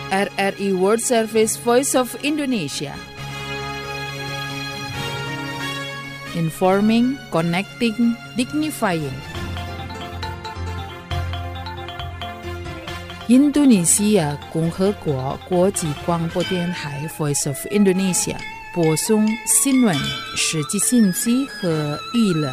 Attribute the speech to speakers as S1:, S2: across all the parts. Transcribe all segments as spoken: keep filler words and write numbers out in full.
S1: R R I World Service Voice of Indonesia. Informing, connecting, dignifying.印度尼西亚共和国国际广播电台 Voice of Indonesia 播送新闻、实际信息和娱乐。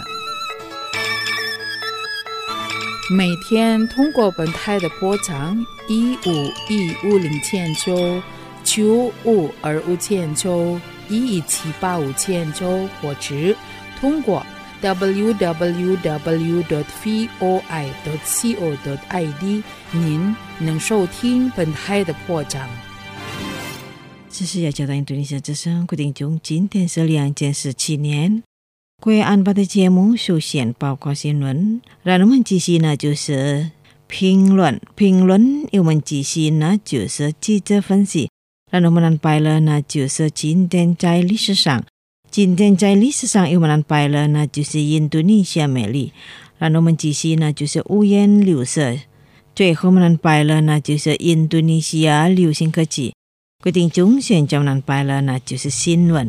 S1: 每天通过本台的波长一五一五零千兆、九五二五千兆、一一七八五千兆，或者通过 double-u double-u double-u dot voi dot co dot i d 您能收听本台的波长。
S2: 这是雅加达印度尼西亚之声，各位听众，今天是两千十七年。各位安排的节目首先包括新闻，然后我们继续呢就是评论，评论我们继续呢就是记者分析，然后我们安排了呢就是今天在历史上，今天在历史上我们安排了呢就是印度尼西亚美丽，然后我们继续呢就是五颜六色，最后我们安排了呢就是印度尼西亚流行科技。各位听众，现在我们安排了呢就是新闻。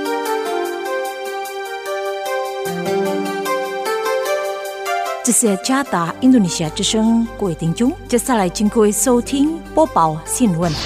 S3: 这是加达印度尼西亚之声，各位听众，接下来请各位收听播报新闻。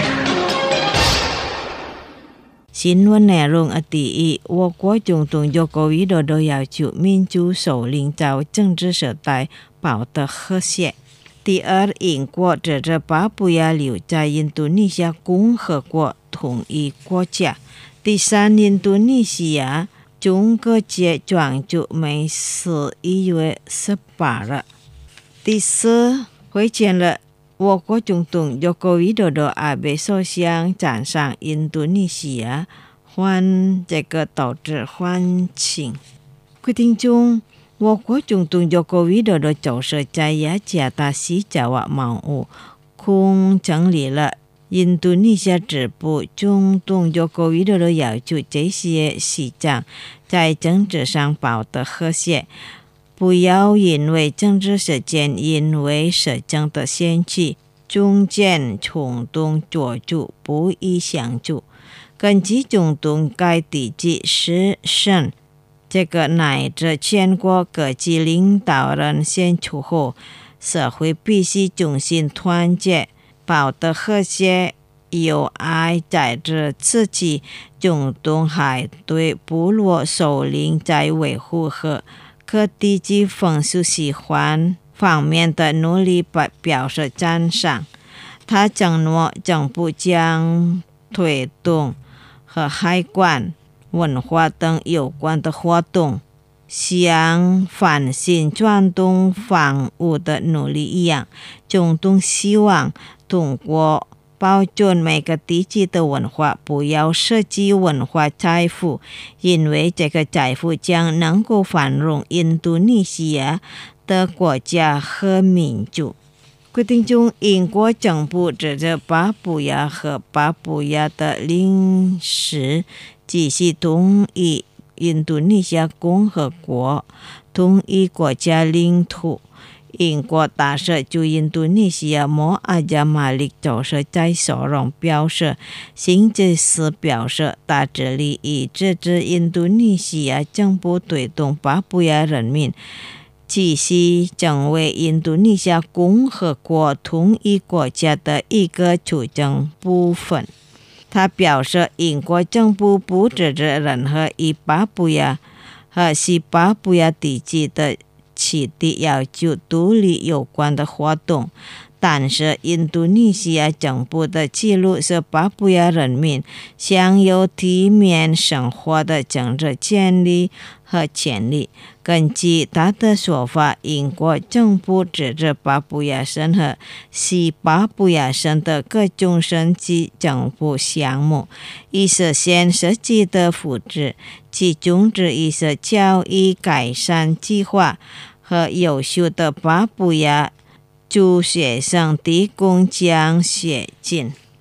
S2: 新闻内容啊，第一，我国总统佐科维多多要求民主首领在政治时代保持和谐。第二，英国指责巴布亚留在印度尼西亚共和国统一国家。第三，印度尼西亚中国节庄主每十一月十八日。第四，会见了我国总统佐科维多多阿贝首相，赞赏印度尼西亚还这个导致欢庆。各位听众，我国总统佐科维多多就是在雅加达西爪哇茅屋共整理了印度尼西亚支部总统佐科维多多要求这些市长在政治上保持和谐，不要因为政治事件，因为市政的选举中间冲动做主，不宜相助。根据总统该地区时胜这个乃至全国各级领导人选出后，社会必须重新团结，保持和谐友爱。在这次期，总统还对部落首领在维护和各地区风俗习惯方面的努力表示赞赏。他承诺政府将推动和海关、文化等有关的活动，像翻新传统房屋的努力一样。总统希望通过保存每个地区的文化，不要涉及文化财富，因为这个财富将能够繁荣印度尼西亚的国家和民族。规定中，英国政府指责巴布亚和巴布亚的领事继续同意印度尼西亚共和国同一国家领土。英国大使驻印度尼西亚莫阿加马利就是在收容表示，星期四表示，他致力于支持印度尼西亚政府推动巴布亚人民继续成为印度尼西亚共和国同一国家的一个组成部分。他表示，英国政府不支持任何与巴布亚和西巴布亚地区的其地要求独立有关的活动，但是印度尼西亚政府的记录是巴布亚人民享有体面生活的政治权利和权利。根据他的说法，英国政府支持巴布亚省和西巴布亚省的各种省级政府项目，以实现实际的福祉，其中之一是教育改善计划和优秀的巴布亚助学生提供奖学金。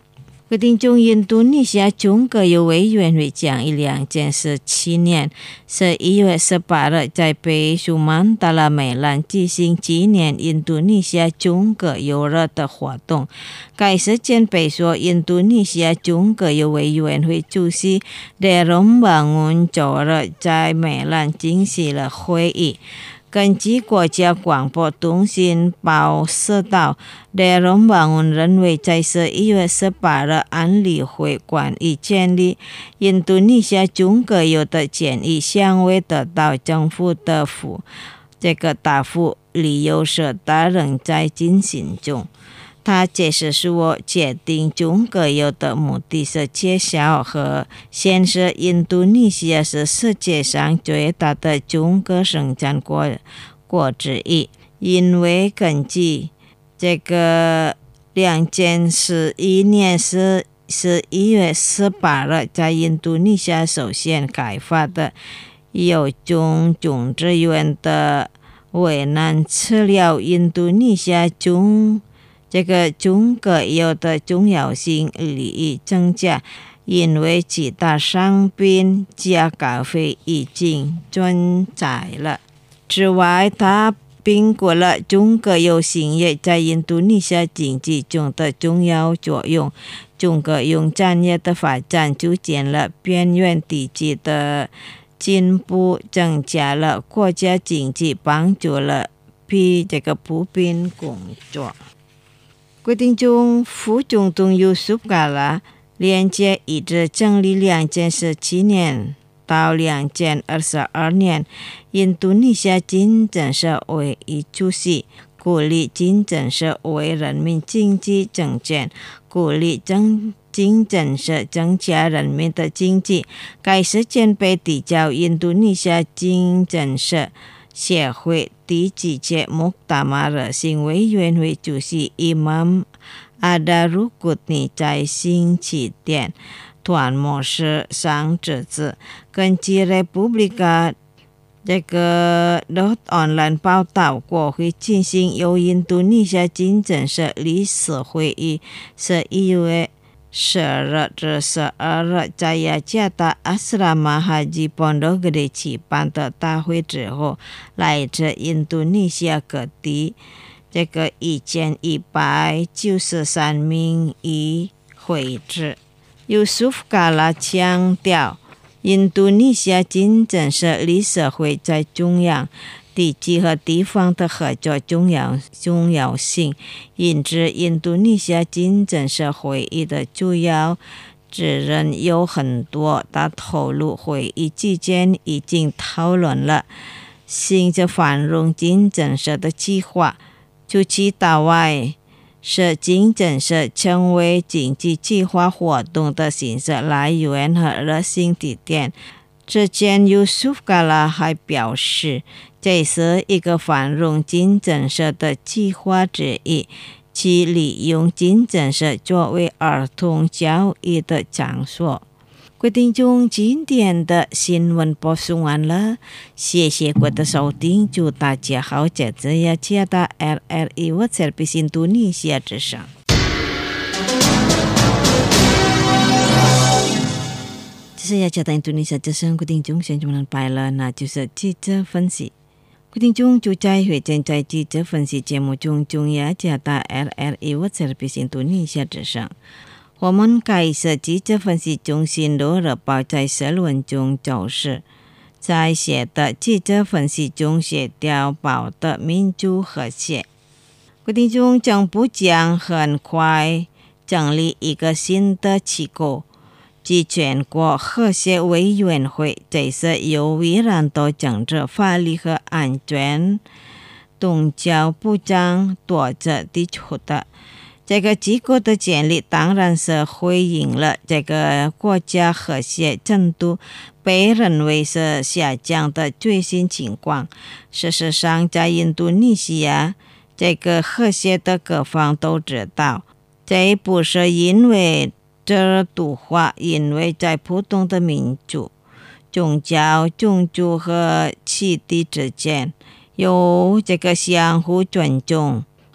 S2: 规定中印度尼西亚中国有委员会讲一两件事。七年十一月十八日在北苏曼达拉美兰进行纪念印度尼西亚中国游日的活动。该事件被说印度尼西亚中国有委员会主席雷隆旺恩周日在美兰进行了会议。根据国家广播通信报社道，雷隆旺恩认为在十一月十八日安理会关于建立印度尼西亚中国游的建议尚未得到政府的复这个答复，理由是它仍在进行中。他解释说，决定中国游的目的是介绍和显示印度尼西亚是世界上最大的中国生产国国之一，因为根据这个两千十一年十十一月十八日在印度尼西亚首先开发的有种种植园的为难吃了印度尼西亚中这个中国游的重要性利益增加，因为其他商品价格费已经转载了。之外，他评估了中国游行业在印度尼西亚经济中的重要作用。中国游产业的发展促进了边缘地区的进步，增加了国家经济，帮助了比这个普遍工作。规定中副总统尤苏夫卡拉连接一直整理两件事，七年到两千二十二年，印度尼西亚竞争社会以主席鼓励竞争社会人民经济增进，鼓励增竞争社增加人民的经济。该事件被提交印度尼西亚竞争社协会第几届穆达马热新委员会主席伊曼阿达鲁古尼在星期天团模式上指出，根据 Republika 这个 online 报道，国会进行由印度尼西亚竞争社理事会议十一月十日至十二日在雅加达阿斯拉马哈吉本多格里举办的大会之后，来自印度尼西亚各地这个一千一百九十三名议会者。尤苏夫卡拉强调，印度尼西亚竞争社理事会在中央地区和地方的合作重要重要性，因此印度尼西亚竞争社会议的主要职人有很多。他透露，会议期间已经讨论了新的繁荣竞争社的计划。除此之外，使竞争社成为经济计划活动的新式来源和热心地点。之前尤苏夫卡拉还表示，这是一个繁荣竞争社的计划之一，其利用竞争社作为儿童教育的场所。规定中今天的新闻播送完了，谢谢各位的收听，祝大家好，这次也接到 R R I 我这边印度尼西亚之声。这是也接到印度尼西亚之声，规定中现在我们拜了，那就是记者分析。规定中就在会正在记者分析节目中，中也接到 R R I 我这边印度尼西亚之声。我们开设记者分析中心的日报在社论中就是在写的记者分析中协调保的民主和谐。规定中政府将很快成立一个新的机构，即全国和谐委员会，这是由维兰多政治法律和安全东交部长多着提出的。这个机构的建立当然是回应了这个国家和谐程度被认为是下降的最新情况。事实上，在印度尼西亚，这个和谐的各方都知道，这不是因为制度化，因为在普通的民主、宗教、种族和气地之间有这个相互尊重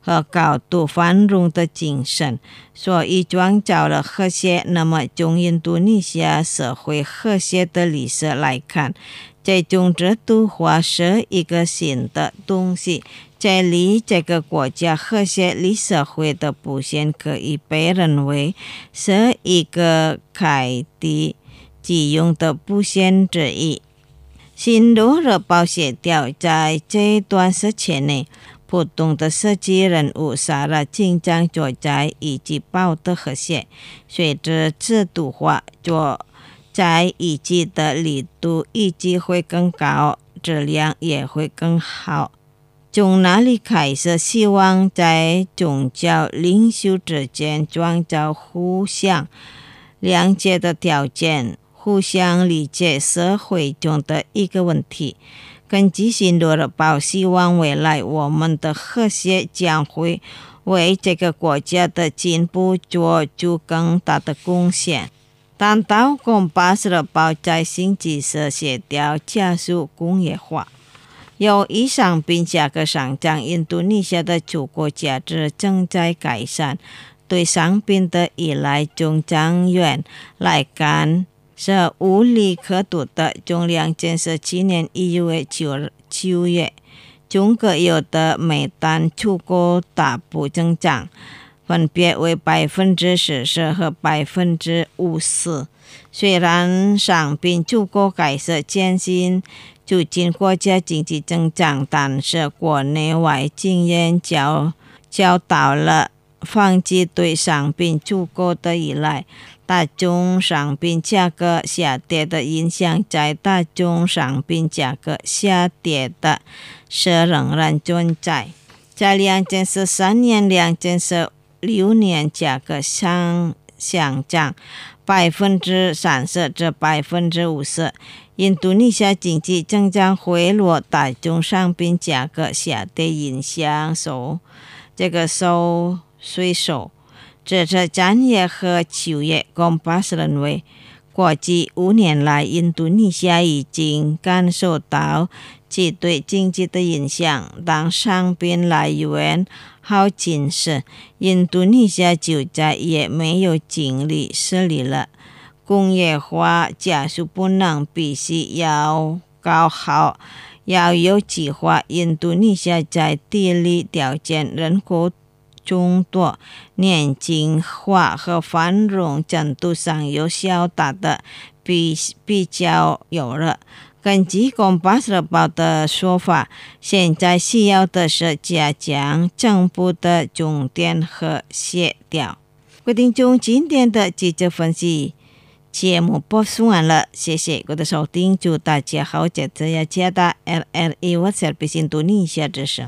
S2: 和高度繁荣的精神，所以创造了和谐。那么从印度尼西亚社会和谐的历史来看，这种制度化是一个新的东西。这里这个国家和谐历社会的布线可以被认为是一个开地即用的布线之一。新罗日报协调在这段时间内不同的设计人物杀了紧张作战以及保的和谐，随着制度化作在一起的力度以及会更高，质量也会更好。从哪里开始希望在宗教领袖之间创造互相谅解的条件，互相理解社会中的一个问题。根据新罗日报，希望未来我们的和谐将会为这个国家的进步做出更大的贡献。但到公巴斯日报在新机社协调加速工业化，由于商品价格上涨，印度尼西亚的出口价值正在改善，对商品的依赖从长远来看是无利可图的。从两千十七年一月九月，中国有的煤炭出口大幅增长，分别为百分之四十和百分之五十。虽然商品出口开始渐行促进国家经济增长，但是国内外经验教教导了放弃对商品出口的依赖。大宗商品价格下跌的影响在大宗商品价格下跌的是仍然存在。在两千十三年、两千十六年价格上上涨百分之三十至百分之五十。印度尼西亚经济增长回落，大宗商品价格下跌影响收这个收税收。这次三月和九月，公巴斯认为，过去五年来，印度尼西亚已经感受到其对经济的影响。当商品来源好紧时，印度尼西亚就再也没有精力xử理了。工业化加速不能，必须要搞好，要有计划。印度尼西亚在地理条件、人口众多、年轻化和繁荣程度上有较大的比比较有了。根据公巴斯日报的说法，现在需要的是加强政府的重点和协调。各位听众，今天的记者分析节目播送完了，谢谢各位的收听，祝大家好，这次要加大 L R I 我是比印度尼西亚之声。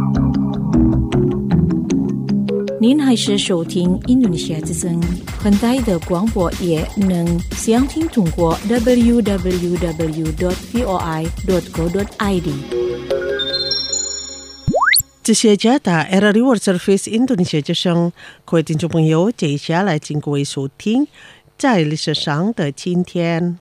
S3: 您还是收听印度尼西亚之声，很大的广播也能详听通过 double-u double-u double-u dot voi dot co dot i d。
S4: 这些加大 L R I World Service 印度尼西亚之声，各位听众朋友，接下来请各位收听在历史上的今天。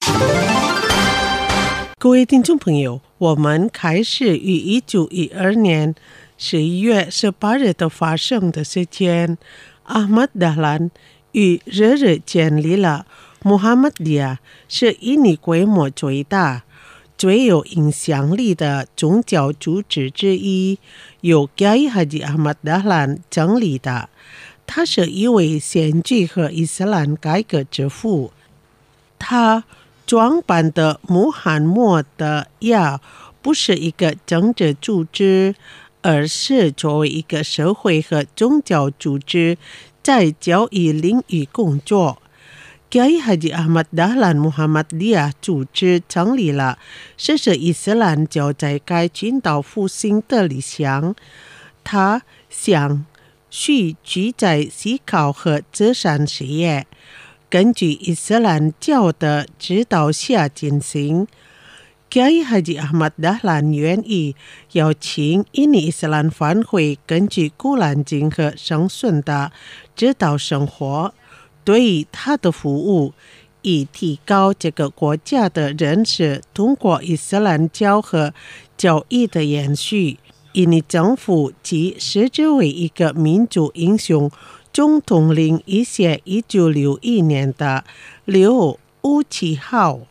S4: 各位听众朋友，我们开始于一九一二年十一月十八日的发生的事件。阿曼达兰与日日建立了穆罕默迪亚，是印尼规模最大、最有影响力的宗教组织之一，由盖伊哈吉阿曼达兰成立的。他是一位先知和伊斯兰改革之父。他创办的穆罕默德亚不是一个政治组织，而是作为一个社会和宗教组织在教育领域工作。盖伊哈吉阿曼达兰穆罕默迪亚组织成立了，这是伊斯兰教在该群岛复兴的理想。他想需居在思考和慈善事业，根据伊斯兰教的指导下进行。盖伊哈吉阿曼达兰愿意邀请印尼伊斯兰分会根据古兰经和圣训的指导生活，对于他的服务，以提高这个国家的认识，通过伊斯兰教和教义的延续。 印尼政府即视之为一个民族英雄，总统令一些一九六一年的六五七号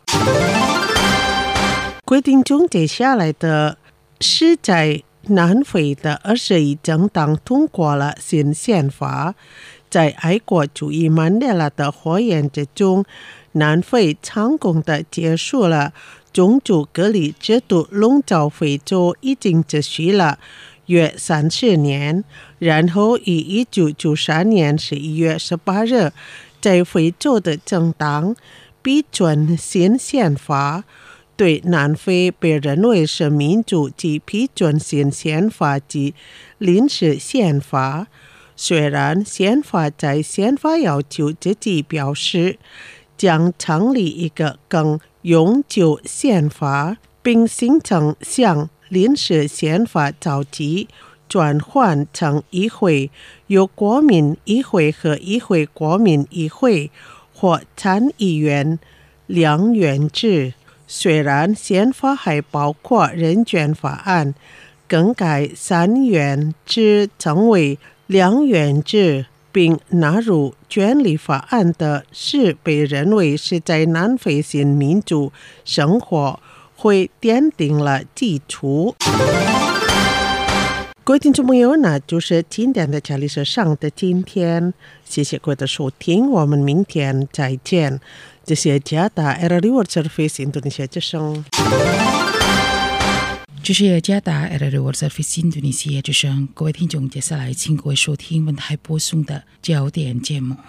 S4: 规定中，接下来的是在南非的二十一政党通过了新宪法。在爱国主义曼德拉的火焰之中，南非成功地结束了种族隔离制度笼罩非洲已经持续了约三十年，然后于一九九三年十一月十八日，在非洲的政党批准新宪法。对南非被认为是民主及批准新宪法及临时宪法。虽然宪法在宪法要求自己表示将成立一个更永久宪法，并形成向临时宪法早期转换成议会，由国民议会和议会国民议会或参议员两院制。虽然宪法还包括人权法案，更改三院制成为两院制并纳入权利法案的是被认为是在南非新民主生活会奠定了基础。各位听众朋友，那就是今天的家里是上的今天，谢谢各位的收听，我们明天再见。这是加达 R R World Service Indonesia 之声。
S1: 这是加达 R R World Service Indonesia 之声，各位听众，接下来请各位收听文台播送的焦点节目。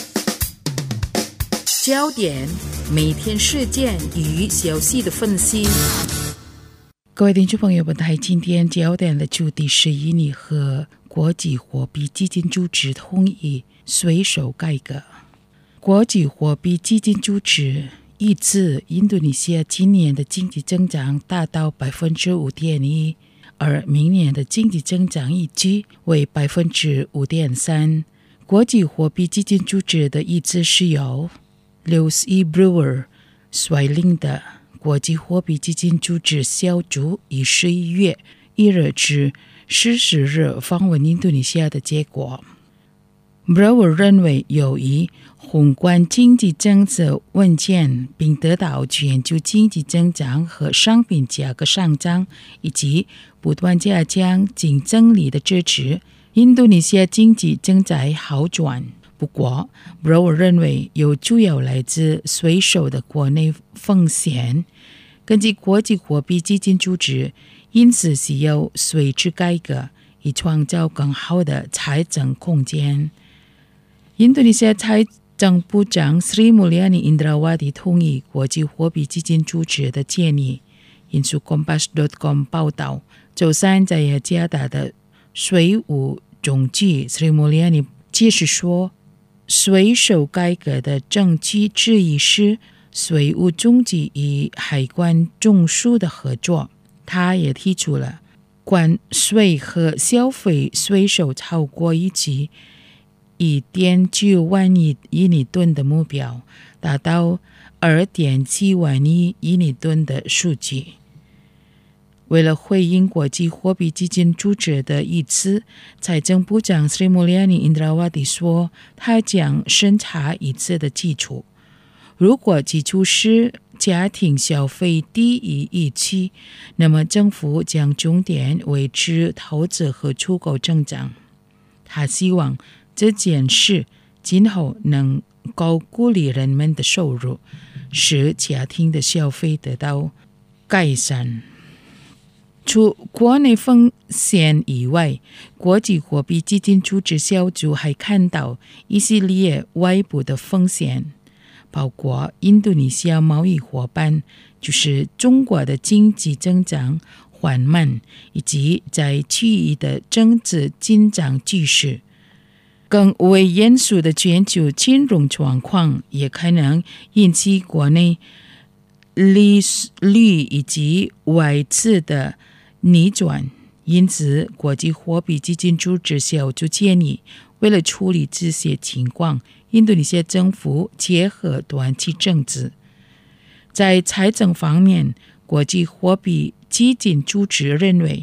S1: 焦点，每天事件与消息的分析。各位听众朋友，本台今天焦点的主题是印尼和国际货币基金组织同意税收改革。国际货币基金组织预测印度尼西亚今年的经济增长达到 百分之五点一， 而明年的经济增长预计为 百分之五点三。 国际货币基金组织的预测是由 Louis E. Brewer 率领的国际货币基金组织小组于十一月一日至十四日访问印度尼西亚的结果。Brewer 认为，由于宏观经济政策稳健，并得到全球经济增长和商品价格上涨以及不断加强竞争力的支持，印度尼西亚经济正在好转。不过 Brewer 认为有主要来自税收的国内风险。根据国际货币基金组织，因此需要税制改革，以创造更好的财政空间。印度尼西亚财政部长 Sri Mulyani Indrawati 同意国际货币基金组织的建议。引述 Kompas 点 com 报道，周三在雅加达的税务总局 Sri Mulyani 解释说，税收改革的政绩之一是税务总局与海关总署的合作。他也提出了关税和消费税收超过一级一点九万亿印尼吨的目标，达到二点七万亿印尼吨的数据。为了回应国际货币基金组织的意思，财政部长 Sri Mulyani Indrawati 说，他将审查一次的基础。如果基础是家庭消费低于预期，那么政府将重点维持投资和出口增长。他希望这件事今后能够鼓励人们的收入，使家庭的消费得到改善。除国内风险以外，国际货币基金组织小组还看到一系列外部的风险，包括印度尼西亚贸易伙伴，就是中国的经济增长缓慢，以及在区域的政治紧张局势。更为严肃的全球金融状况也可能引起国内利率以及外资的逆转。因此，国际货币基金组织小组建议，为了处理这些情况，印度尼西亚政府结合短期政治。在财政方面，国际货币基金组织认为，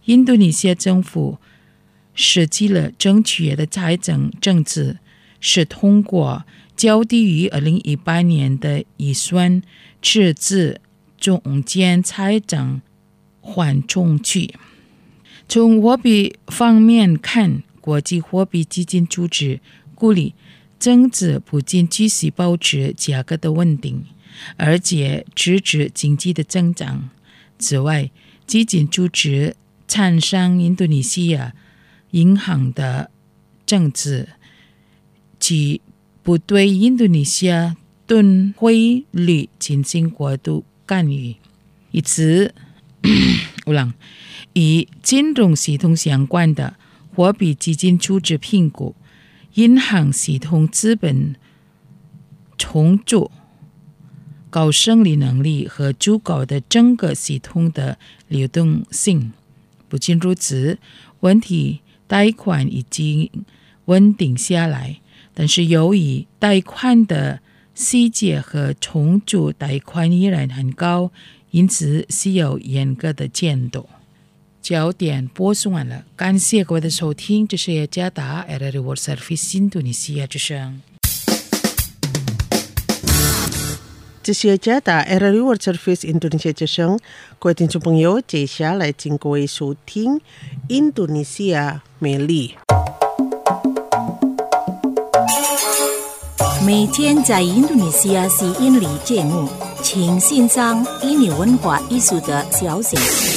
S1: 印度尼西亚政府设计了正确的财政政策，是通过较低于二零一八年的预算赤字中间财政缓冲区。从货币方面看，国际货币基金组织鼓励政治不仅继续保持价格的稳定，而且支持经济的增长。此外，基金组织赞赏印度尼西亚银行的政策，即不对印度尼西亚盾汇率进行过度干预。因此，与金融系统相关的货币基金组织评估银行系统资本充足、高胜率能力和足够的整个系统的流动性。不仅如此，问题贷款已经稳定下来，但是由于贷款的细节和充足贷款依然很高，因此需要严格的监督。焦点播送完了，感谢各位的收听，这是雅加达 R R World Service 印度尼西亚之声。
S4: 这是雅加达 R R World Service 印度尼西亚之声，各位听众朋友，接下来请各位收听印度尼西亚美丽。
S3: 每天在印度尼西亚吸引力节目，请欣赏印尼文化艺术的消息。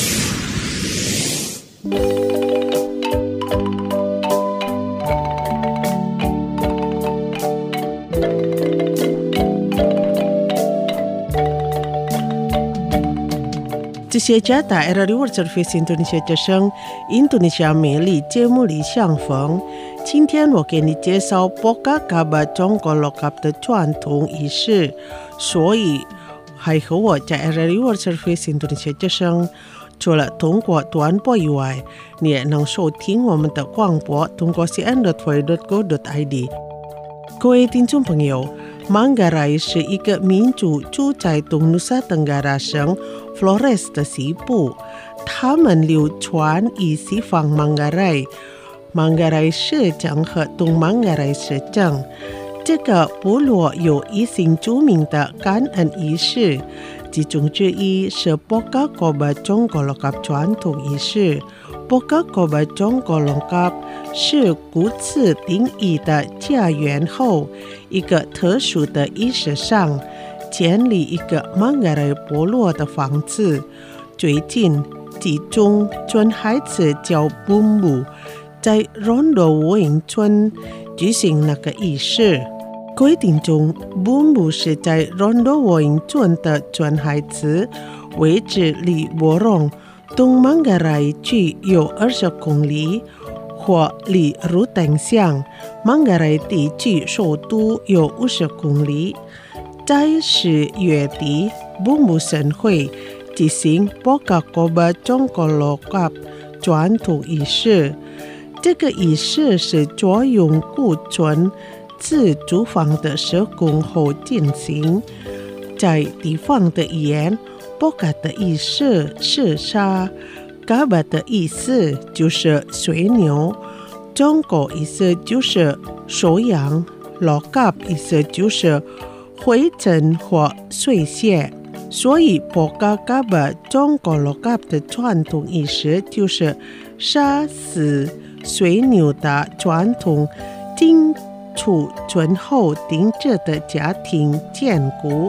S4: 这些加大 R R World Service 印度尼西亚之声印度尼西亚美丽节目里相逢。今天我给你介绍波嘎嘎巴中国落卡的传统仪式，所以还和我在 R R World Service 印度尼西亚之声。除了通过短波以外，你也能收听我们的广播，通过 c n dot v dot go dot i d。各位听众朋友，孟加拉是一个民族住在东努萨登加拉省 Flores 的西部，他们流传于西方孟加拉、孟加拉市政和东孟加拉市政。这个部落有一性著名的感恩仪式，其中之一是波嘎哥巴中国落卡传统仪式。波嘎哥巴中国落卡是古次定义的家园后一个特殊的仪式上建立一个孟加拉部落的房子。最近其中村孩子叫布姆，在荣罗沃营村举行那个仪式。规定中，布姆是在荣罗沃营村的村孩子，位置离沃隆东孟加拉区有二十公里，或离如登乡孟加拉地区首都有五十公里。在十月底，布姆省会举行波嘎哥巴中国落卡传统仪式。这个仪式是作用古村自住房的施工后进行。在地方的语言，波嘎的意思是杀，嘎巴的意思就是水牛，中国意思就是收养，落嘎意思就是灰尘或碎屑。所以波嘎嘎巴中国落嘎的传统仪式就是杀死水牛的传统，经储存后定制的家庭坚固。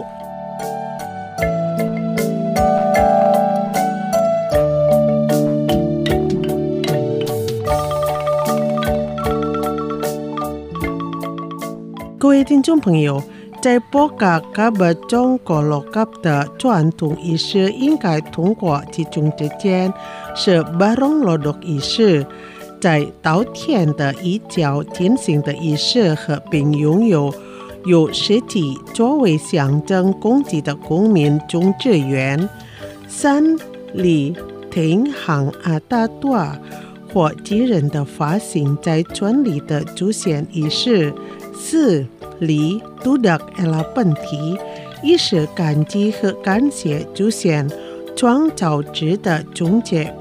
S4: 各位听众朋友，在波嘎嘎巴中国落卡的传统仪式应该通过其中之间是巴隆罗多仪式。在稻田的一角进行的仪式和并拥有有实体作为象征攻击的公民种植园。三里停行阿大多或敌人的发行在村里的祖先仪式。四里杜达埃拉本体仪式感激和感谢祖先创造值的终结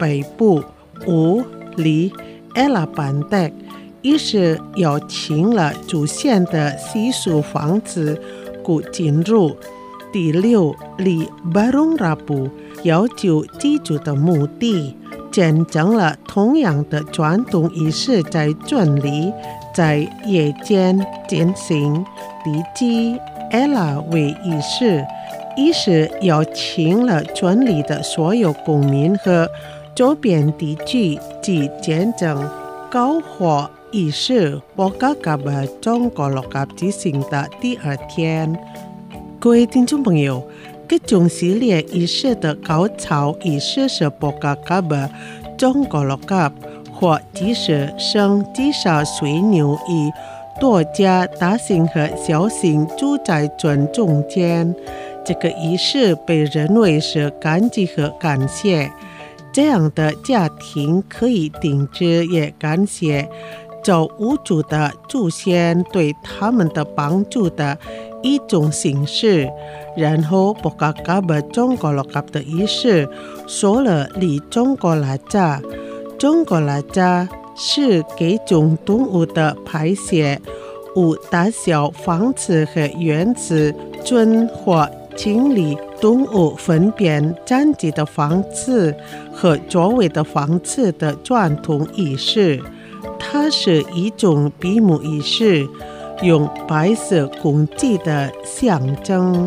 S4: 北部五里 Ella 板带，于是要请了祖先的习俗房子古进入。第六里 Barung Rabu 要求祭祖的墓地，见证了同样的传统仪式在村里在夜间进行。第七 Ella 为仪式，于是要请了村里的所有公民和周边地区及见证篝火仪式。波嘎嘎巴中国六甲举行的第二天，各位听众朋友，各种系列仪式的高潮仪式是波嘎嘎巴中国六甲或即是生至少水牛与多家大型和小型住宅村中间。这个仪式被认为是感激和感谢，这样的家庭可以定制也感谢造物主的祖先对他们的帮助的一种形式。然后波嘎嘎巴中国六甲的仪式说了离中国来家。中国来家是各种动物的排泄物大小房子和园子准或清理动物粪便占据的房子和周围的房子的传统仪式。它是一种闭幕仪式，用白色公鸡的象征。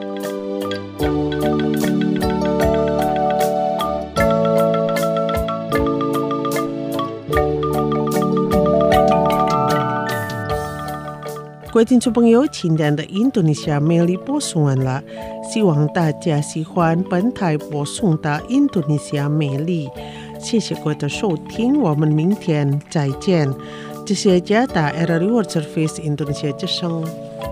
S4: 各位听众朋友，今天的印度尼西亚美丽播送完了，希望大家喜欢本台播送的印度尼西亚美丽。谢谢各位的收听，我们明天再见。这是加达 R R World Service Indonesia 之声。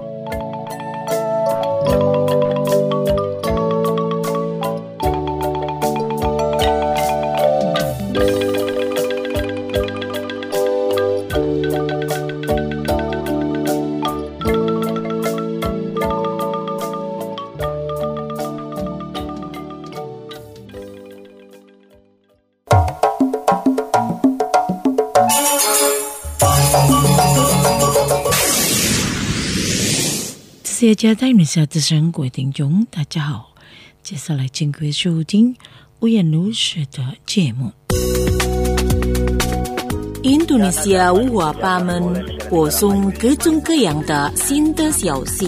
S3: 谢谢在你下之声，各位听众，大家好。接下来请各位收听吴言如时的节目。印度尼西亚五花八门，播送各种各样的新的消息。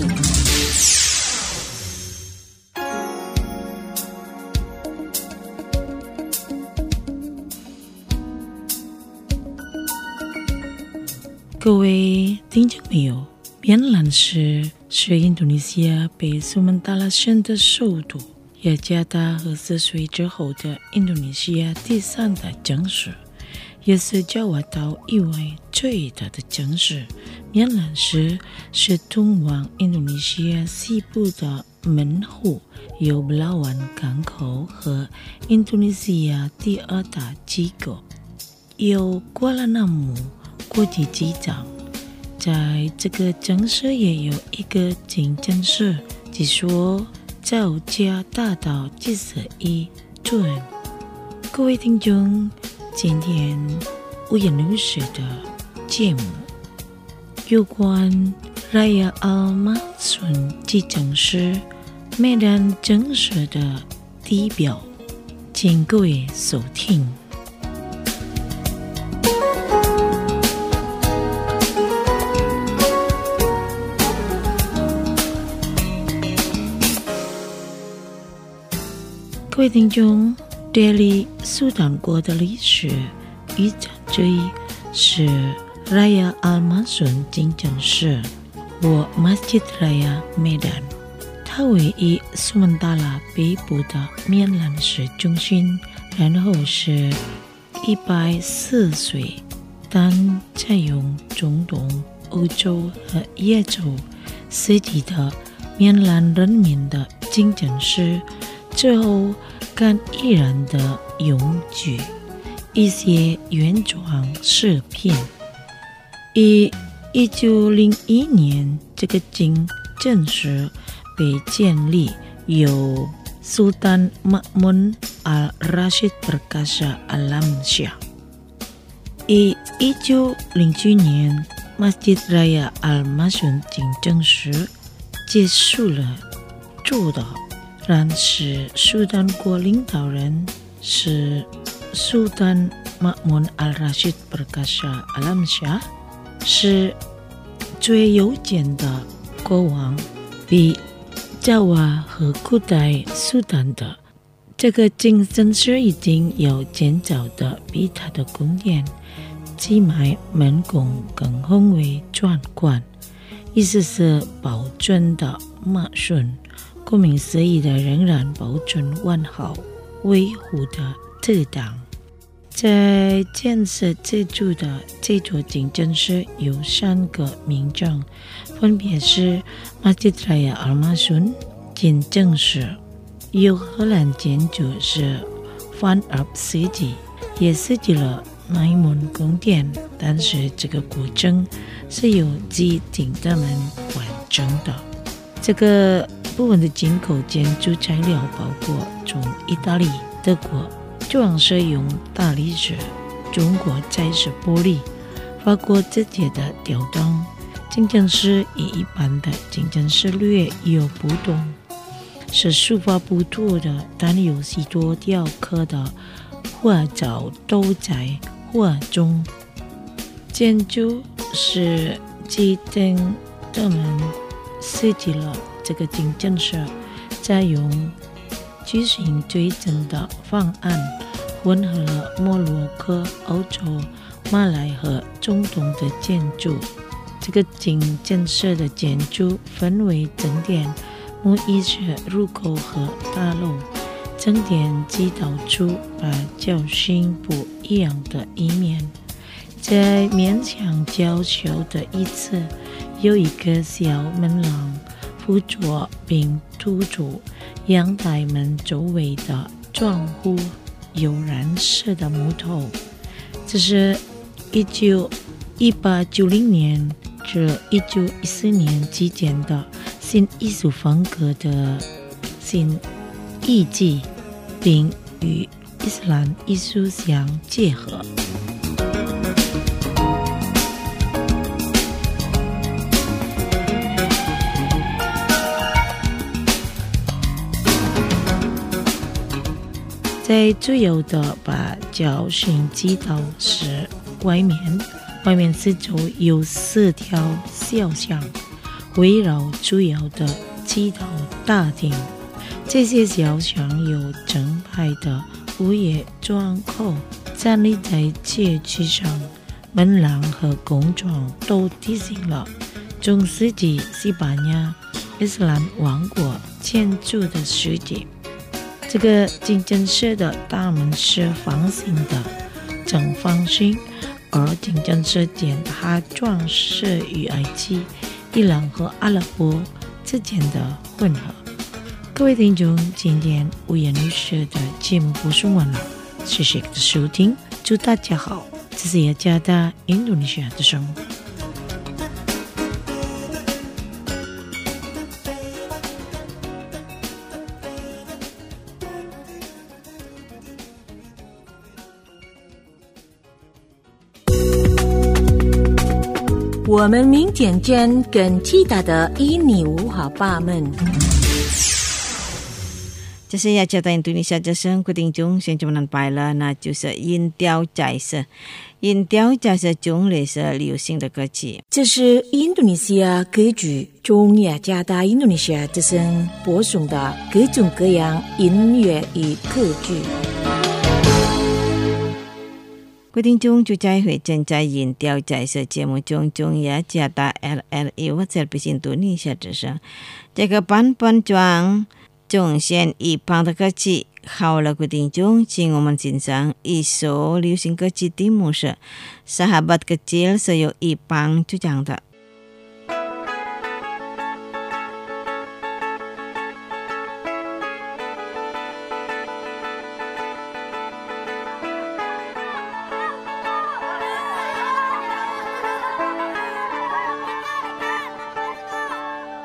S3: 各位听众朋友，棉兰市是印度尼西亚北苏门答腊省的首都，雅加达和泗水之后的印度尼西亚第三大城市，也是爪哇岛以外最大的城市。棉兰市是通往印度尼西亚西部的门户，有布拉湾港口和印度尼西亚第二大机构，有瓜拉纳姆国际机场。在这个城市也有一个清真寺，据说造价达到七十一吨。各位听众，今天吴言如时的节目有关 Raya Al-Masun 急诊室梅丹城市的地表，请各位收听。各位听众，德里苏丹国的历史遗产之一是 Raya Al-Masun 清真寺或 Masjid Raya Medan， 它位于苏门答腊北部的棉兰市中心，然后是一百四十岁，但采用中东、欧洲和亚洲设计的棉兰人民的清真寺之后跟依然的永居一些原装饰品。于一九零一年，这个清真寺被建立，由苏丹马mun Al-Rashid Perkasa Alamsyah。以一九零九年 Masjid Raya Al-Masyun 竞争时结束了主导，然是苏丹国领导人是苏丹Ma'mun Al-Rashid Perkasa Alamsyah， 是最有钱的国王，比爪哇和古代苏丹的这个竞争时已经有建造的比他的宫殿、祭埋门宫更宏伟壮观，意思是保存的马顺，顾名思义的仍然保存完好维护的特当。在建设这座的这座竞争时有三个名称，分别是 Masjid Raya Al-Masyun 竞争时，有荷兰建筑师 Van Erp设计，也设计了埋门宫殿，但是这个过程是由基顶的们完成的。这个部分的进口建筑材料包括从意大利、德国，装饰用大理石，中国再是玻璃，法国直接的吊灯。竞争师与一般的竞争师略有不同，是书法不多的，但有许多雕刻的画照都在画中。建筑是基顶的们设计了这个竞争师，再用举行最真的方案，混合了摩洛哥、欧洲、马来和中东的建筑。这个竞争式的建筑分为正殿、木艺室、入口和大楼。正殿击倒出把较新不一样的一面，在面向较小的一侧有一个小门廊，附着并突出阳台门周围的窗户有染色的木头。这是一九一八九零年至一九一四年期间的新艺术风格的新艺伎，并与伊斯兰艺术相结合。在主要的把角形击倒是外面，外面四周有四条小巷，围绕主要的击倒大厅。这些小巷有正派的物业窗口站立在街区上，门廊和工厂都提醒了中世纪西班牙伊斯兰王国建筑的世界。这个竞争式的大门是方形的正方形，而竞争式间它装饰与埃及、伊朗和阿拉伯之间的混合。各位听众，今天吴言律师的节目播送完了，谢谢收听，祝大家好，这是雅加达印度尼西亚的声。我们民间间跟其他的印尼文化吧们。
S2: 这是雅加达印度尼西亚之声，各位听众，现在我们拜了，那就是音调在色，音调在色种类是流行的歌曲。
S3: 这是印度尼西亚歌剧中雅加达印度尼西亚之声播送的各种各样音乐与歌剧。
S2: 各位听众，就在会正在音调在色节目中，中雅加达 L L E 或者是印度尼西亚之声，这个版本中中线一旁的歌曲。好了，各位听众，请我们欣赏一首流行歌曲，题目是 Sahabat Kecil， 是由一旁主唱的。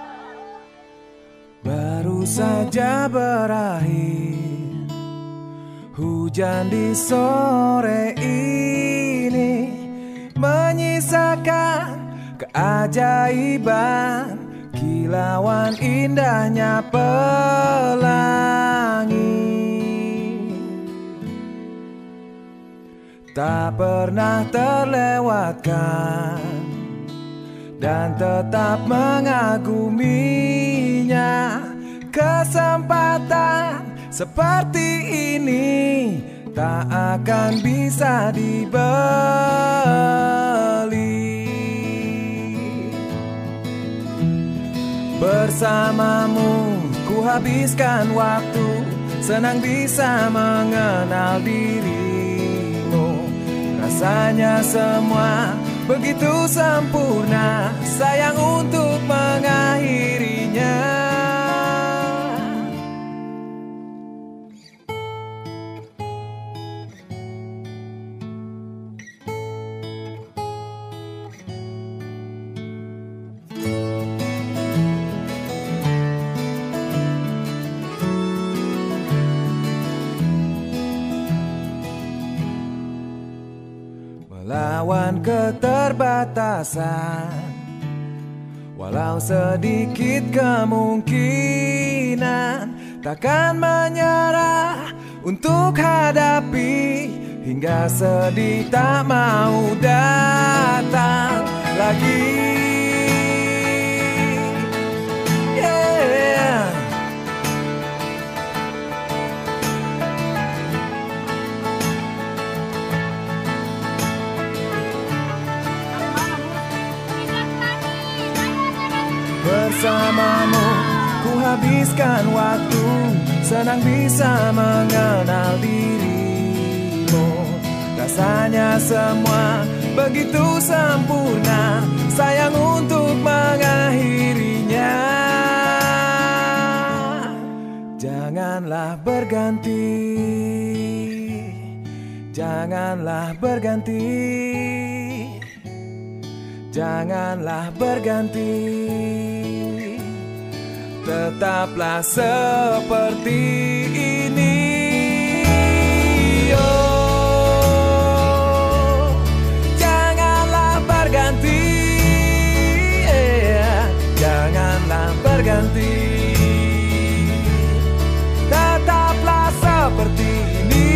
S5: Baru saja berakhir Hujan di sore ini menyisakan keajaiban, kilauan indahnya pelangi. Tak pernah terlewatkan dan tetap mengaguminya. Kesempatan seperti ini tak akan bisa dibeli. Bersamamu ku habiskan waktu, senang bisa mengenal dirimu. Rasanya semua begitu sempurna, sayang untuk mengakhirinya. Melawan keterbatasan, walau sedikit kemungkinan, takkan menyerah untuk hadapi hingga sedih tak mau datang lagi. Yeah. Bersamamu ku habiskan waktu, senang bisa mengenal dirimu. Rasanya semua begitu sempurna, sayang untuk mengakhirinya. Janganlah berganti, janganlah berganti, janganlah berganti. Tetaplah seperti ini. Oh, janganlah berganti, yeah. Janganlah berganti. Tetaplah seperti ini.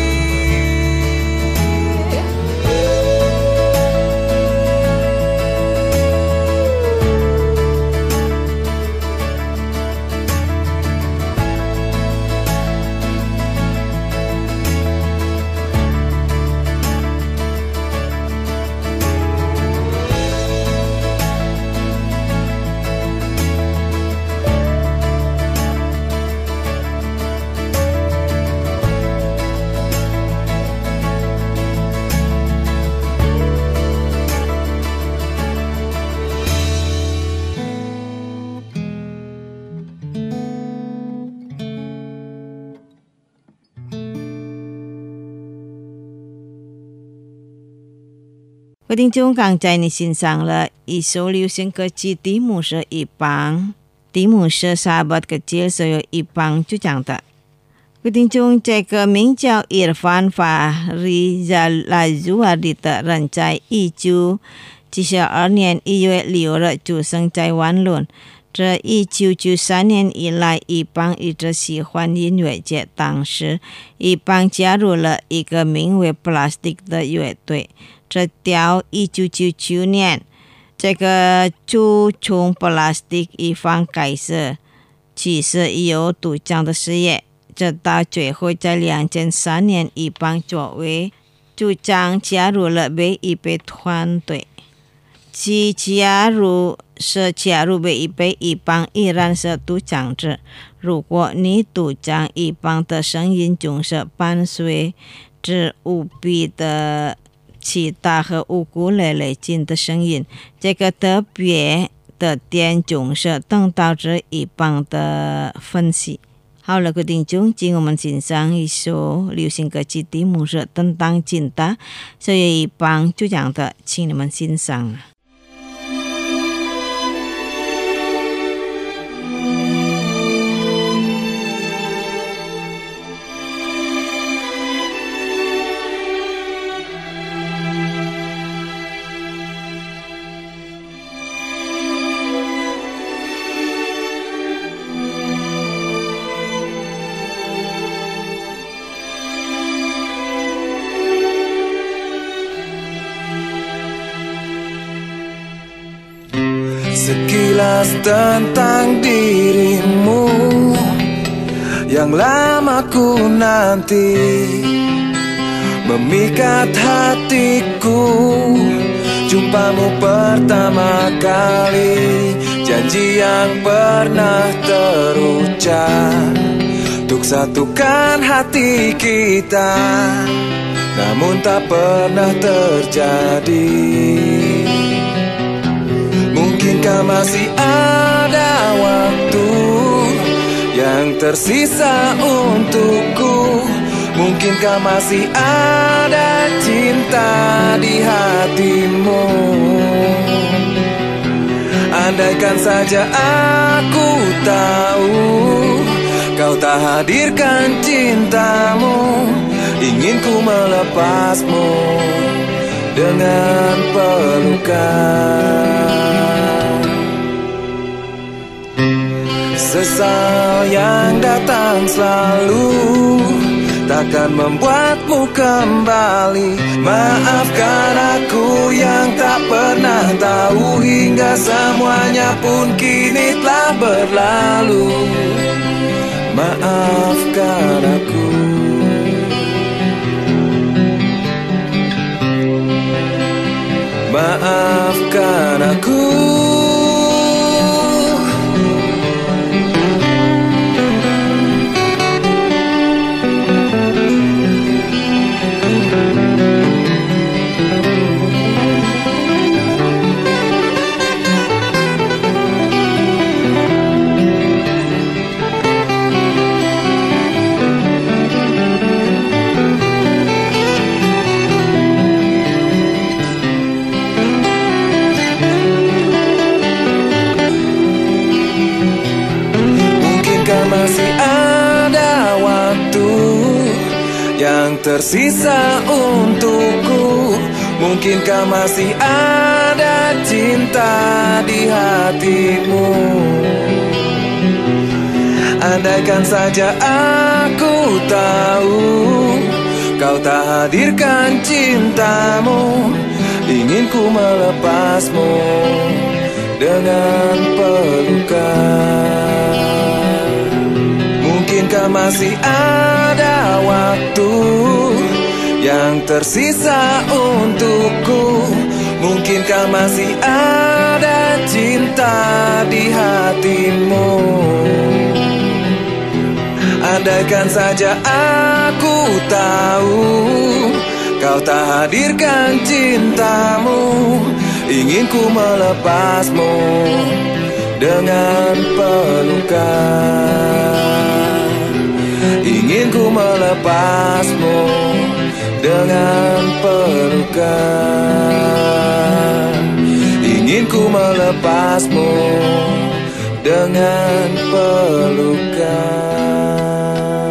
S2: 各位听众，刚才你欣赏了一首流行歌曲《迪姆舍一邦》，迪姆舍sahabat kecil所有一邦就讲的。各位听众，这个名叫 Irfan Farizalazuardi 的人，在一九七十二年一月六日出生在万隆。这一九九三年以来，一邦一直喜欢音乐节。当时，一邦加入了一个名为 Plastic 的乐队。直到一九九九年，这个就从 Plastic 一方开始其实有独唱的事业，直到最后在两千三年，一邦作为主唱加入了 B I P 团队。其加入是加入 B I P 一邦依然是独唱者。如果你独唱一邦的声音总是伴随着无比的吉他和乌古雷雷金的声音，这个特别的点总是等到这一邦的分析。好了，各位听众，请我们欣赏一首流行歌曲《迪姆舍等当金达》，所以一邦就讲的，请你们欣赏。
S5: sekilas tentang dirimu yang lama ku nanti, memikat hatiku. Jumpamu pertama kali, janji yang pernah terucap untuk satukan hati kita, namun tak pernah terjadi. Mungkinkah masih ada waktu yang tersisa untukku? Mungkinkah masih ada cinta di hatimu? Andaikan saja aku tahu kau tak hadirkan cintamu, ingin ku melepasmu dengan pelukan. Sesal yang datang selalu takkan membuatmu kembali. Maafkan aku yang tak pernah tahu, hingga semuanya pun kini telah berlalu. Maafkan aku. Maafkan aku. Yang tersisa untukku, mungkinkah masih ada cinta di hatimu? Andaikan saja aku tahu kau tak hadirkan cintamu, ingin ku melepasmu dengan pelukan. Mungkinkah masih ada waktu yang tersisa untukku? Mungkinkah masih ada cinta di hatimu? Andaikan saja aku tahu kau tak hadirkan cintamu, ingin ku melepasmu dengan pelukan. Ingin ku melepasmu dengan pelukan. Ingin ku melepasmu dengan pelukan.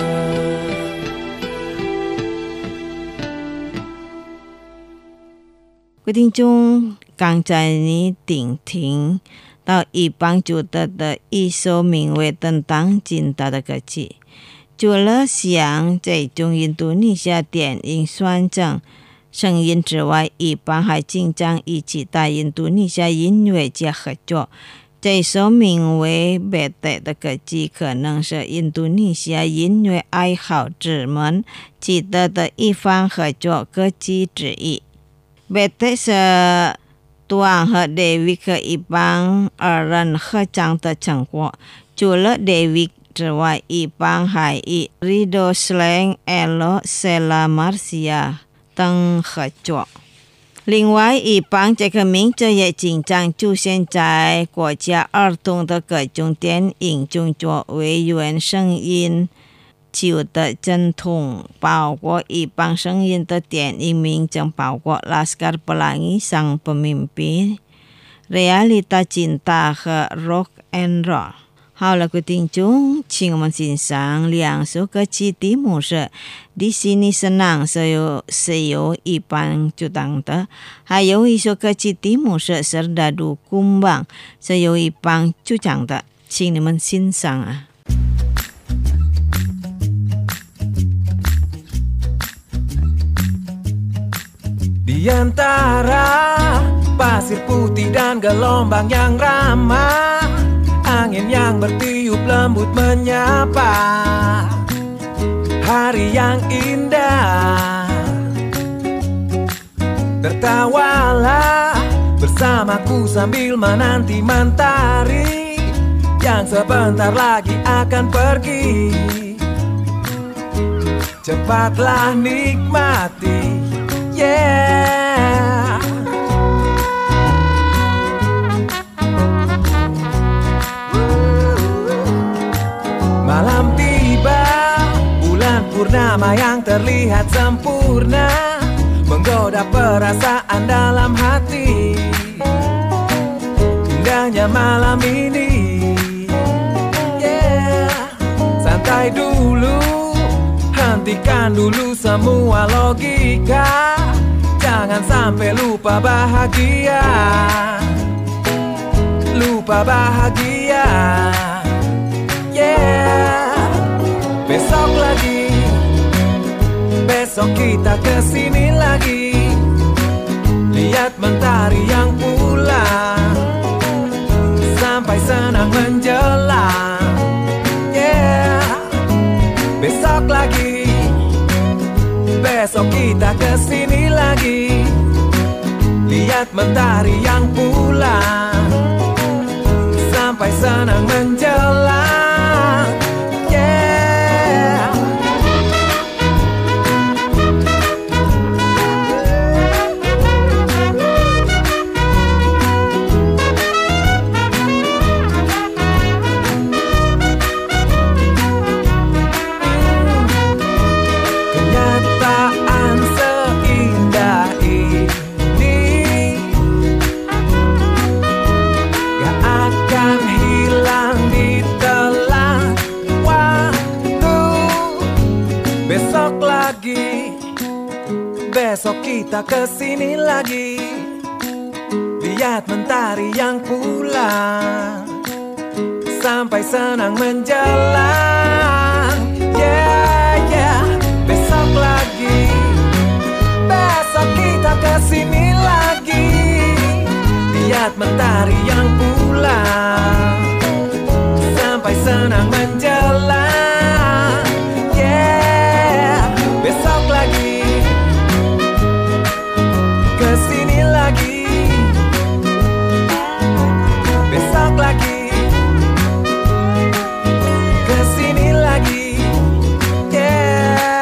S2: Quý thính chung,刚才你聆听到一帮主的的一首名为《等当金达》的歌曲。除了像这种印度尼西亚电影选整声音之外，一般还经常与其他印度尼西亚音乐家合作。这首名为《贝特》的歌曲可能是印度尼西亚音乐爱好者们记得的一番合作歌曲之一。贝特是Tuan 和 David 一帮二人合唱的成果。除了 David之外，一帮还与 Rido Slang、Elo、Sela Marcia 等合作。另外一帮这个名字也经常出现在国家儿童的各种电影中作为原声音旧的正统，包括一帮声音的电影名称包括 Laskar Pelangi Sang Pemimpin、Realita Cinta 和 Rock and Roll。好了，各位听众，请我们欣赏两首歌曲，题目是 Di Sini Senang 是由是由一般主唱的，还有一首歌曲题目是 Serdadu Kumbang 是由一帮主唱的，请你们欣赏啊。
S5: Di antara pasir putih dan gelombang yang ramah, angin yang bertiup lembut menyapa. Hari yang indah, tertawalah bersamaku sambil menanti mentari yang sebentar lagi akan pergi. Cepatlah nikmati, yeah. Malam tiba, bulan purnama yang terlihat sempurna menggoda perasaan dalam hati. Indahnya malam ini, yeah. Santai dulu, hentikan dulu semua logika. Jangan sampai lupa bahagia, lupa bahagia, yeah. Besok lagi, besok kita kesini lagi, lihat mentari yang pulang sampai senang menjelang, yeah. Besok lagi, besok kita kesini lagi, lihat mentari yang pulang sampai senang menjelang, yeah. Kenyataan seindah ini gak akan hilang di telan waktu. Besok lagi, besok kita kesini lagi, lihat mentari yang pulang sampai senang menjelang, yeah, yeah. Besok lagi, besok kita kesini lagi, lihat mentari yang pulang sampai senang menjelang, yeah. Besok lagi, kesini lagi, besok lagi, kesini lagi, yeah.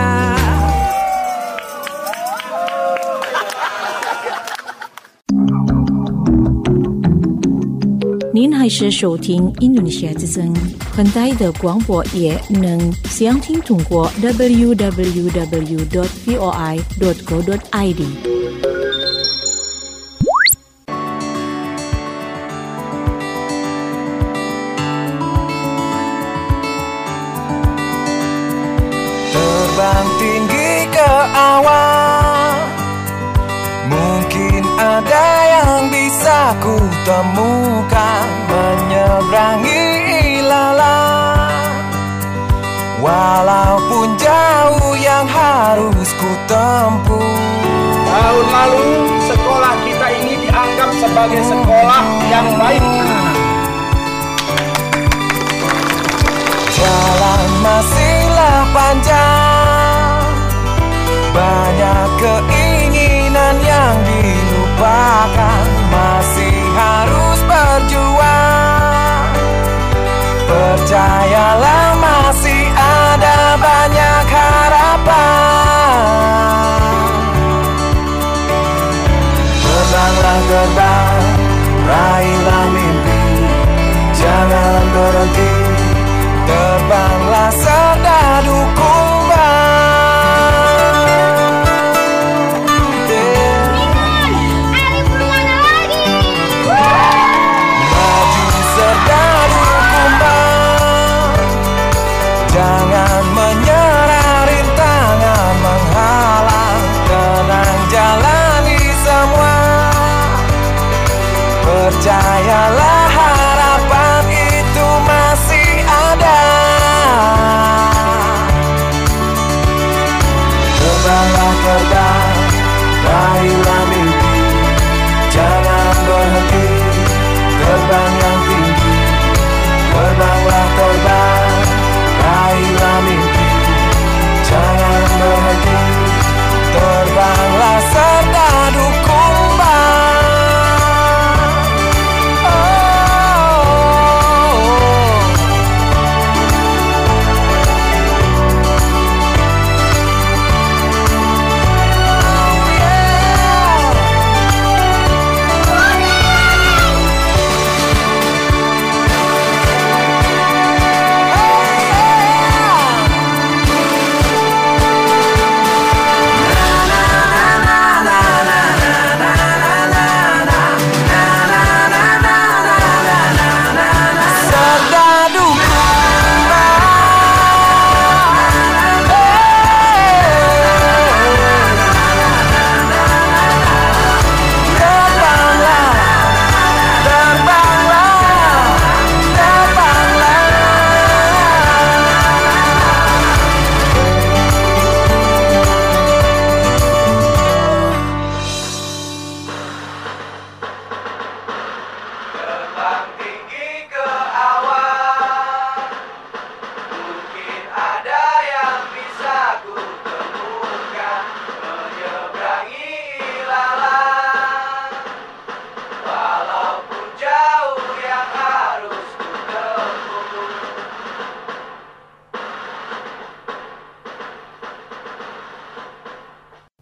S3: 您还是收听印度尼西亚之声，很大的广播也能详听通过 double-u double-u double-u dot v o i dot co dot i d。
S5: Terbang tinggi ke awan, mungkin ada yang bisa ku temukan, menyeberangi ilalang. Walaupun jauh yang harus ku tempuh.
S6: Tahun lalu sekolah kita ini dianggap sebagai sekolah yang baik.
S5: Jalan masihlah panjang, banyak keinginan yang dilupakan, masih harus berjuang. Percayalah masih ada banyak harapan. Terbanglah terbang, raihlah mimpi, jangan berhenti. Terbanglah serdadu kumbang, yeah. Maju serdadu kumbang, jangan menyerah, rintangan menghalang. Tenang jalani semua, percayalah harapan itu masih ada. Terbanglah terbang, raihlah mimpi, jangan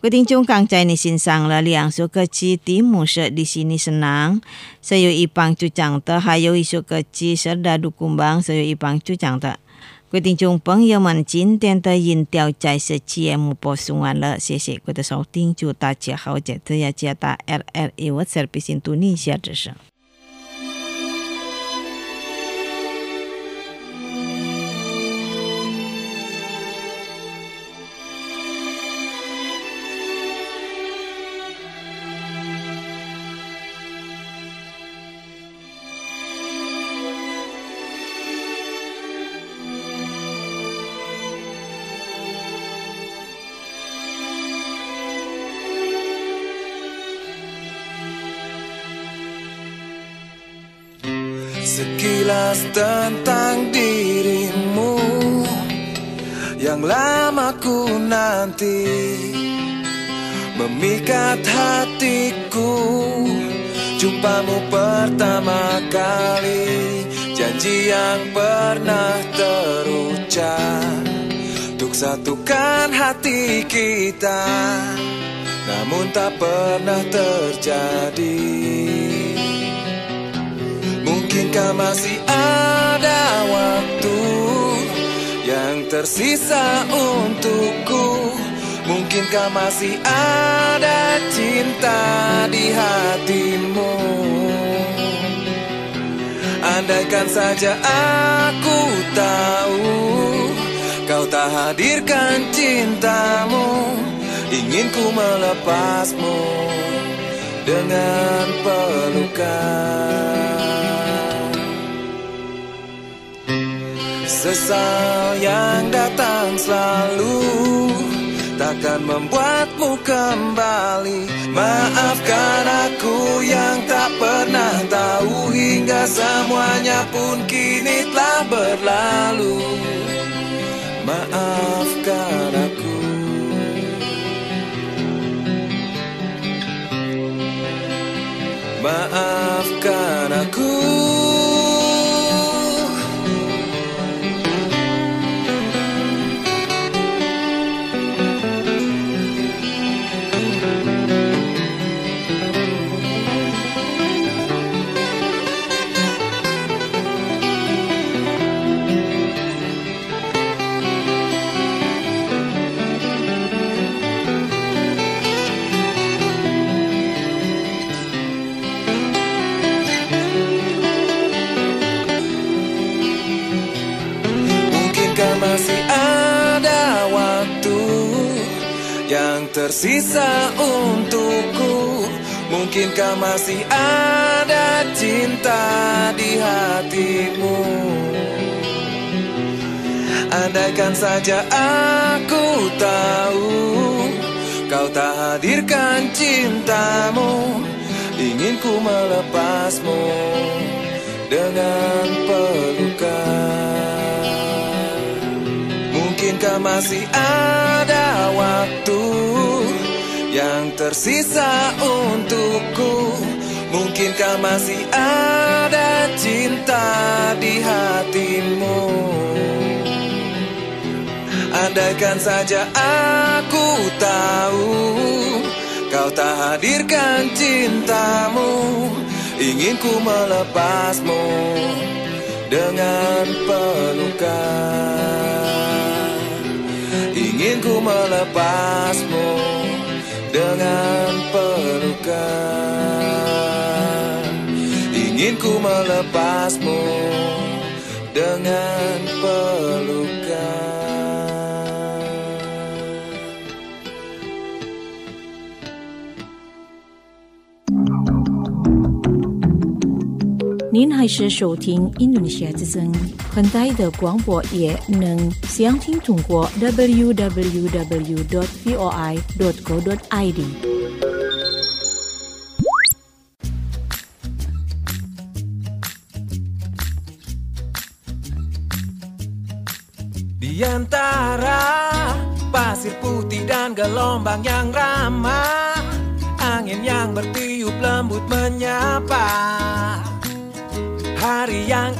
S2: 各位听众刚才你欣赏了两首歌曲，题目是Di Sini Senang， saya Ipang Cucang的，还有一首歌曲是Dadu Kumbang， saya Ipang Cucang的。各位听众朋友们，今天的音调在这节目播送完了，谢谢各位的收听，祝大家好，这次要接到 R R I World Service Indonesia 之声。
S5: Sekilas tentang dirimu yang lama ku nanti, memikat hatiku jumpamu pertama kali, janji yang pernah terucap untuk satukan hati kita, namun tak pernah terjadi. Mungkinkah masih ada waktu yang tersisa untukku? Mungkinkah masih ada cinta di hatimu? Andaikan saja aku tahu kau tak hadirkan cintamu, ingin ku melepasmu dengan pelukan. Sesal yang datang selalu takkan membuatmu kembali. Maafkan aku yang tak pernah tahu, hingga semuanya pun kini telah berlalu. Maafkan aku. Maafkan aku. Masih ada waktu yang tersisa untukku. Mungkinkah masih ada cinta di hatimu? Andaikan saja aku tahu kau tak hadirkan cintamu, ingin ku melepasmu dengan pelukan. Mungkinkah masih ada waktu yang tersisa untukku? Mungkinkah masih ada cinta di hatimu? Andaikan saja aku tahu kau tak hadirkan cintamu, ingin ku melepasmu dengan pelukan. Ingin ku melepasmu dengan pelukan. Ingin ku melepasmu dengan pelukan.
S3: 您还是收听印度尼西亚之声，很大的广播也能详听中国 double-u double-u double-u dot v o i dot co dot i d。
S5: Di antara pasir putih dan gelombang yang ramah, angin yang bertiup lembut menyapa. Hari yang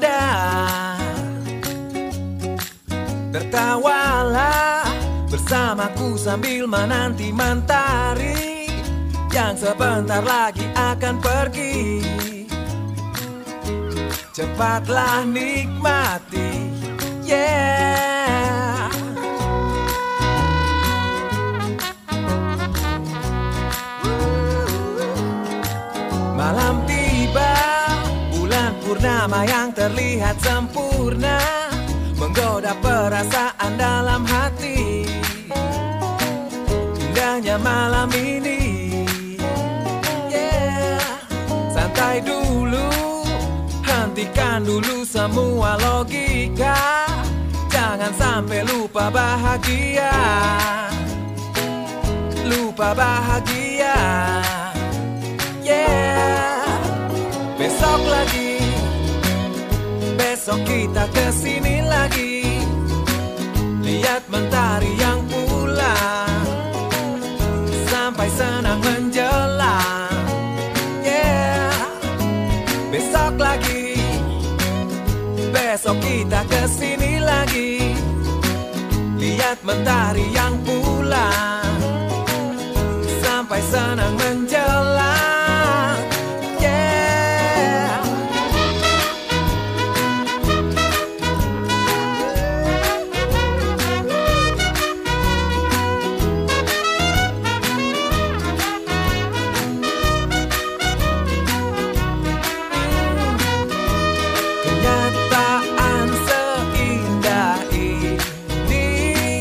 S5: indah, tertawalah bersama bersamaku sambil menanti mentari yang sebentar lagi akan pergi. Cepatlah nikmati, yeah. Malam tiba, bulan purnama yang terlihat sempurna menggoda perasaan dalam hati. Indahnya malam ini, yeah. Santai dulu, hentikan dulu semua logika. Jangan sampai lupa bahagia, lupa bahagia, yeah. Besok lagi, besok kita kesini lagi, lihat mentari yang pulang sampai senang menjelang, yeah. Besok lagi, besok kita kesini lagi, lihat mentari yang pulang sampai senang menjelang, yeah. Kenyataan seindah ini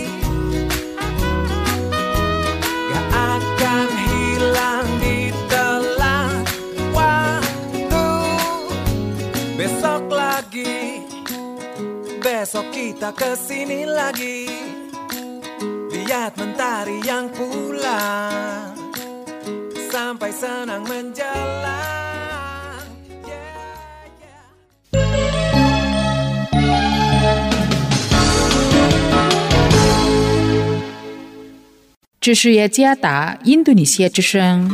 S5: gak akan hilang di telan waktu. Besok lagi, besok kita kesini lagi, lihat mentari yang pulang sampai senang menjelang, yeah, yeah.
S1: 这是雅加达印度尼西亚之声。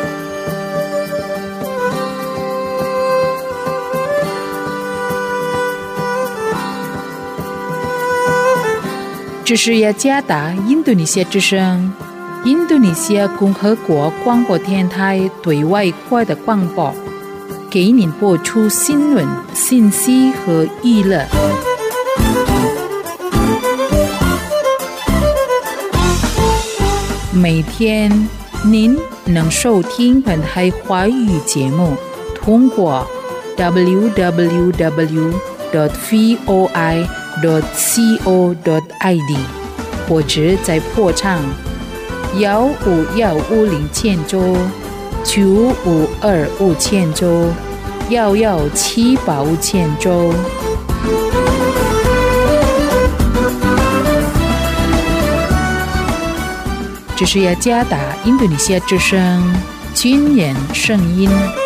S1: 这是雅加达印度尼西亚之声，印度尼西亚共和国广播电台对外国的广播，给您播出新闻、信息和娱乐。每天您能收听本台华语节目，通过 double-u double-u double-u dot v o i dot co dot i d 或者在破唱幺五幺五零千周九五二五千周幺幺七八五千周。这是雅加达印度尼西亚之声军人声音。